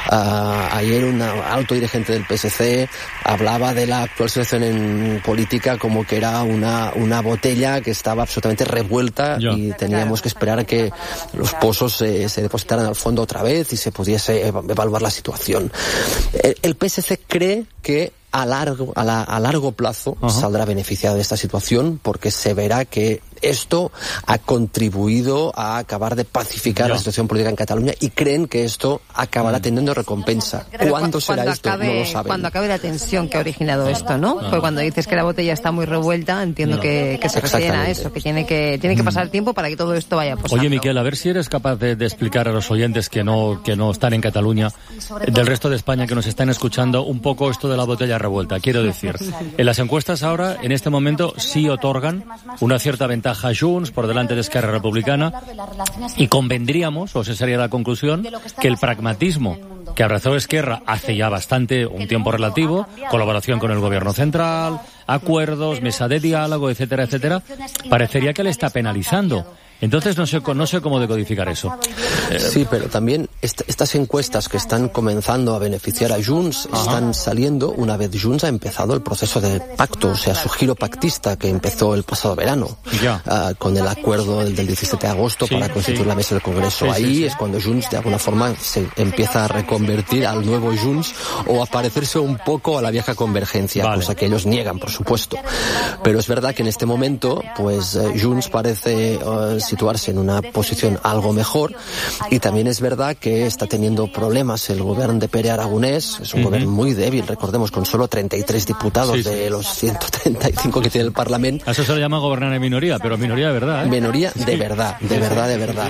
Ayer un alto dirigente del PSC hablaba de la actual situación en política como que era una botella que estaba absolutamente revuelta y teníamos que esperar a que los pozos se depositaran al fondo otra vez y se pudiese evaluar la situación. El PSC cree que a largo plazo saldrá beneficiado de esta situación porque se verá que esto ha contribuido a acabar de pacificar la situación política en Cataluña y creen que esto acabará teniendo recompensa. ¿Cuándo será esto? No lo saben. Cuando acabe la tensión que ha originado esto, ¿no? Pues cuando dices que la botella está muy revuelta, entiendo que se refiere a eso, que tiene que pasar el tiempo para que todo esto vaya posando. Oye, Miquel, a ver si eres capaz de explicar a los oyentes que no están en Cataluña, del resto de España que nos están escuchando, un poco esto de la botella revuelta. Quiero decir, en las encuestas ahora, en este momento, sí otorgan una cierta ventaja a Junts por delante de Esquerra Republicana y convendríamos, o esa sería la conclusión, que el pragmatismo que abrazó Esquerra hace ya un tiempo relativo, colaboración con el gobierno central, acuerdos, mesa de diálogo, etcétera, etcétera, parecería que le está penalizando. Entonces no sé cómo decodificar eso. Sí, pero también estas encuestas que están comenzando a beneficiar a Junts están saliendo una vez Junts ha empezado el proceso de pacto, o sea, su giro pactista que empezó el pasado verano, con el acuerdo del 17 de agosto para constituir la mesa del Congreso. Ahí es cuando Junts de alguna forma se empieza a reconvertir al nuevo Junts o a parecerse un poco a la vieja convergencia, cosa que ellos niegan, por supuesto. Pero es verdad que en este momento, pues Junts parece situarse en una posición algo mejor y también es verdad que está teniendo problemas el gobierno de Pere Aragonés, es un gobierno muy débil, recordemos, con solo 33 diputados de los 135 que tiene el Parlamento. A eso se le llama gobernar en minoría, pero minoría de verdad, ¿eh? Minoría de verdad, de verdad.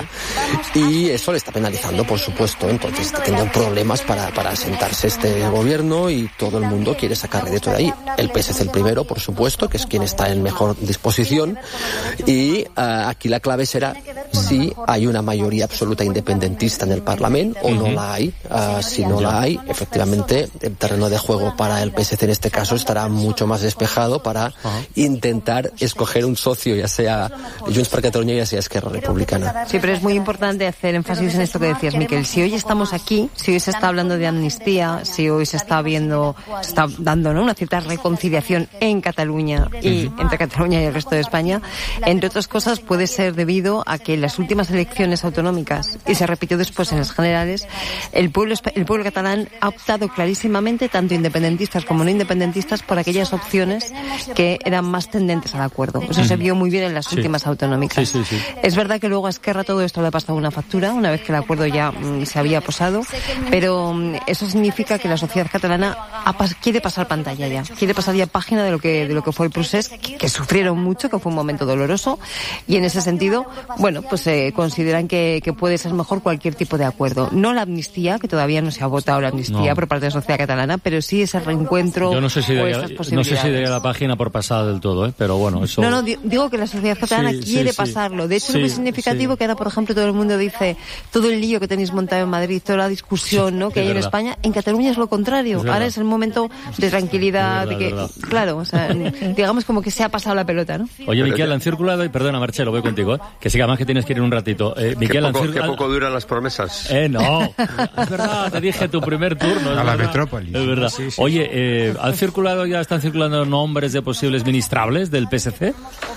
Y eso le está penalizando, por supuesto, entonces está teniendo problemas para asentarse este gobierno y todo el mundo quiere sacar rédito de ahí. El PSC el primero, por supuesto, que es quien está en mejor disposición y aquí la clave será si hay una mayoría absoluta independentista en el Parlamento o no la hay. Si no la hay, efectivamente, el terreno de juego para el PSC en este caso estará mucho más despejado para intentar escoger un socio, ya sea Junts per Catalunya, ya sea Esquerra Republicana. Sí, pero es muy importante hacer énfasis en esto que decías, Miquel. Si hoy estamos aquí, si hoy se está hablando de amnistía, si hoy se está dando, ¿no?, una cierta reconciliación en Cataluña y entre Cataluña y el resto de España, entre otras cosas puede ser debido a que en las últimas elecciones autonómicas, y se repitió después en las generales, el pueblo catalán ha optado clarísimamente, tanto independentistas como no independentistas, por aquellas opciones que eran más tendentes al acuerdo. Eso se vio muy bien en las últimas autonómicas. Sí. Es verdad que luego a Esquerra todo esto le ha pasado una factura, una vez que el acuerdo ya se había posado, pero eso significa que la sociedad catalana quiere pasar pantalla ya, quiere pasar ya página de lo que fue el procés, que sufrieron mucho, que fue un momento doloroso, y en ese sentido, bueno, pues consideran que puede ser mejor cualquier tipo de acuerdo. No la amnistía, que todavía no se ha votado la amnistía por parte de la sociedad catalana, pero sí ese reencuentro. Yo no sé si daría la página por pasada del todo, pero bueno, eso. No, digo que la sociedad catalana quiere pasarlo. De hecho, es muy significativo que ahora, por ejemplo, todo el mundo dice todo el lío que tenéis montado en Madrid, toda la discusión, ¿no?, que hay en España. En Cataluña es lo contrario. Ahora es el momento de tranquilidad, claro, o sea, digamos como que se ha pasado la pelota, ¿no? Oye, Miquel, han circulado, y perdona, Marcelo, voy contigo, que sí, además que tienes que ir un ratito. Miquel, ¿Qué poco duran las promesas? No, es verdad, te dije tu primer turno. A la metrópoli. Es verdad. Sí. Oye, ¿están circulando nombres de posibles ministrables del PSC?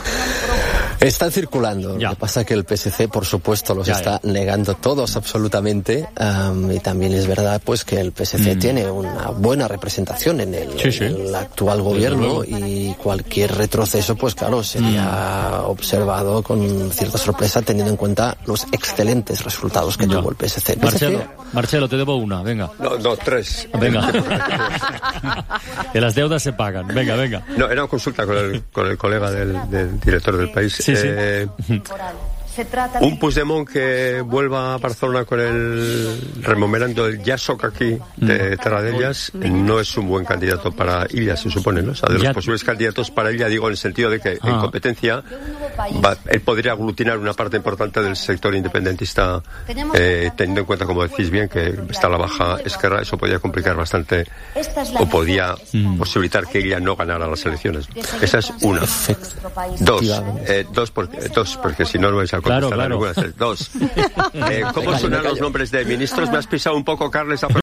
Están circulando. Lo que pasa es que el PSC, por supuesto, los está negando todos absolutamente. Y también es verdad, pues, que el PSC tiene una buena representación en el actual gobierno y cualquier retroceso, pues claro, sería observado con cierta sorpresa teniendo en cuenta los excelentes resultados que tuvo el PSC. Marcelo, te debo una, venga. No, tres. Venga. Que las deudas se pagan. Venga. No, era una consulta con el colega del director del País. Sí. Un Puigdemont que vuelva a Barcelona con el remodelando el Jasoc aquí de Terradellas no es un buen candidato para Illa, se supone, ¿no? O sea, de los posibles candidatos para Illa, digo en el sentido de que en competencia él podría aglutinar una parte importante del sector independentista, teniendo en cuenta, como decís bien, que está la baja Esquerra. Eso podría complicar bastante o podía posibilitar que Illa no ganara las elecciones. Esa es una. Dos, porque si no vais a contestar claro. Dos. ¿Cómo suenan los nombres de ministros? Me has pisado un poco, Carles.